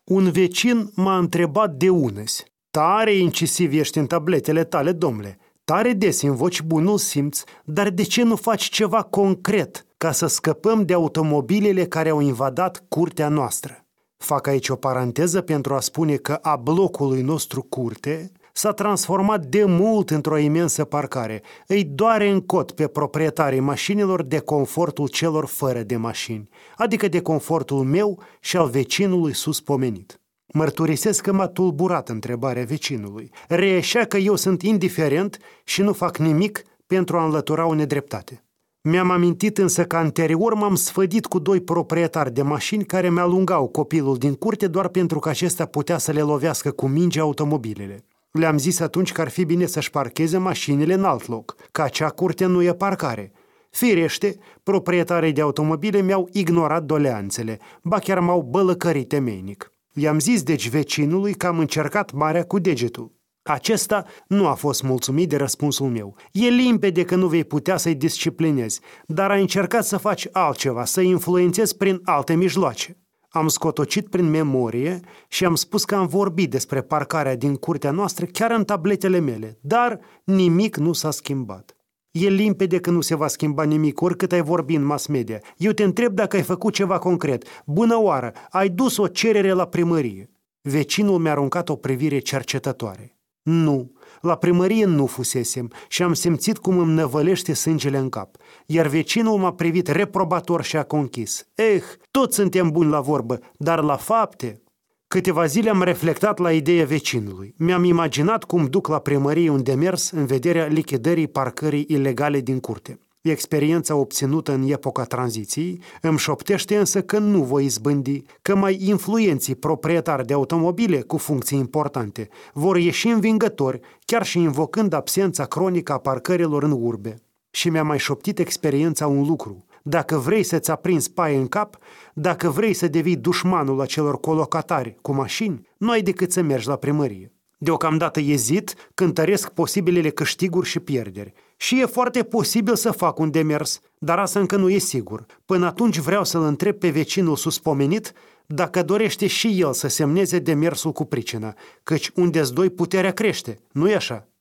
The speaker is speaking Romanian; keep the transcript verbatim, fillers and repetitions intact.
Un vecin m-a întrebat de unăzi. Tare incisiv ești în tabletele tale, domnule. Tare des invoci bunul simț, dar de ce nu faci ceva concret ca să scăpăm de automobilele care au invadat curtea noastră? Fac aici o paranteză pentru a spune că a blocului nostru curte s-a transformat de mult într-o imensă parcare. Îi doare în cot pe proprietarii mașinilor de confortul celor fără de mașini, adică de confortul meu și al vecinului suspomenit. Mărturisesc că m-a tulburat întrebarea vecinului. Reieșea că eu sunt indiferent și nu fac nimic pentru a înlătura o nedreptate. Mi-am amintit însă că anterior m-am sfădit cu doi proprietari de mașini care mi-alungau copilul din curte doar pentru că acesta putea să le lovească cu minge automobilele. Le-am zis atunci că ar fi bine să-și parcheze mașinile în alt loc, că acea curte nu e parcare. Firește, proprietarii de automobile mi-au ignorat doleanțele, ba chiar m-au bălăcărit temeinic. I-am zis deci vecinului că am încercat marea cu degetul. Acesta nu a fost mulțumit de răspunsul meu. E limpede că nu vei putea să-i disciplinezi, dar ai încercat să faci altceva, să-i influențezi prin alte mijloace. Am scotocit prin memorie și am spus că am vorbit despre parcarea din curtea noastră chiar în tabletele mele, dar nimic nu s-a schimbat. E limpede că nu se va schimba nimic, oricât ai vorbi în mass media. Eu te întreb dacă ai făcut ceva concret. Bună oară, ai dus o cerere la primărie. Vecinul mi-a aruncat o privire cercetătoare. Nu, la primărie nu fusesem și am simțit cum îmi năvălește sângele în cap. Iar vecinul m-a privit reprobator și a conchis. Eh, toți suntem buni la vorbă, dar la fapte... Câteva zile am reflectat la ideea vecinului. Mi-am imaginat cum duc la primărie un demers în vederea lichidării parcării ilegale din curte. Experiența obținută în epoca tranziției îmi șoptește însă că nu voi izbândi, că mai influenții proprietari de automobile cu funcții importante vor ieși învingători, chiar și invocând absența cronică a parcărilor în urbe. Și mi-a mai șoptit experiența un lucru. Dacă vrei să-ți aprinzi paie în cap, dacă vrei să devii dușmanul acelor colocatari cu mașini, nu ai decât să mergi la primărie. Deocamdată ezit, cântăresc posibilele câștiguri și pierderi. Și e foarte posibil să fac un demers, dar asta încă nu e sigur. Până atunci vreau să-l întreb pe vecinul suspomenit dacă dorește și el să semneze demersul cu pricina, căci unde-s doi puterea crește, nu-i așa?